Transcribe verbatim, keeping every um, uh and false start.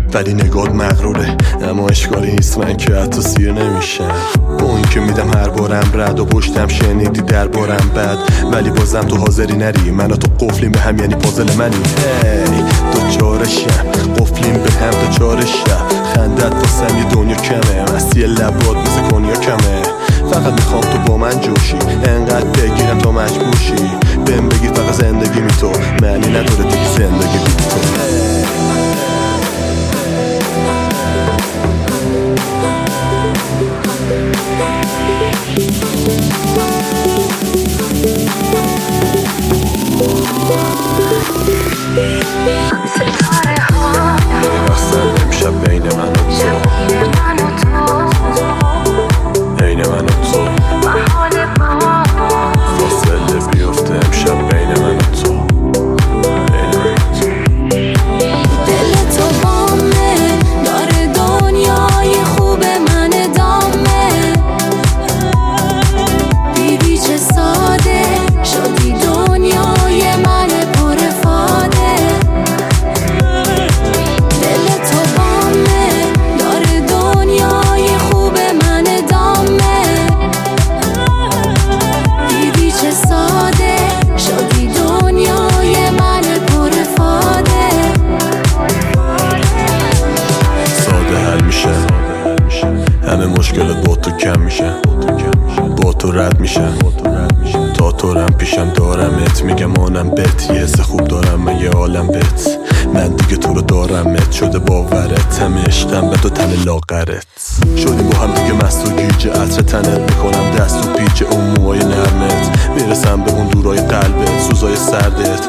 ولی نگات مغروره، اما اشکالی نیست من که حتی سیر نمیشم. با این که میدم هر بارم رد و پشتم شنیدی در بارم بد، ولی بازم تو حاضری نری منو تو قفلیم به هم، یعنی پازل منی. هی دو چارشم قفلیم به هم دو چارشم، خندت واسم یه دنیا کمه، مستی لبات مثل کنیا کمه. فقط میخوام تو با من جوشی، انقدر بگیرم تا مجبورشی بهم بگی فقط زندگی می تو معنی نداره دیگه زندگی بی تو. رقصن امشب بین من و تو، بین من و تو فاصله بیفته امشب بین من و تو، بین من و تو. دل تو بامه داره دنیای خوب من دامه، دیدی چه ساده شدی دنیای من پرفاده. دل تو بامه داره دنیای خوب من دامه، دیدی چه ساده شدی دنیای من پرفاده. ساده حل میشه همه مشکلات با تو کم میشه، با تو رد میشن تا تو رم پیشم دارمت، میگم آنم بهت یه حس خوب دارم من یه عالم بهت، من دیگه تو رو دارمت شده باورت، همه عشقم به تو تن لاغرت. شدیم با هم دیگه مست و گیج، عطر تنت میکنم دست و پیچ اون موهای نرمت، میرسم به اون دورای قلبت سوزای سردت،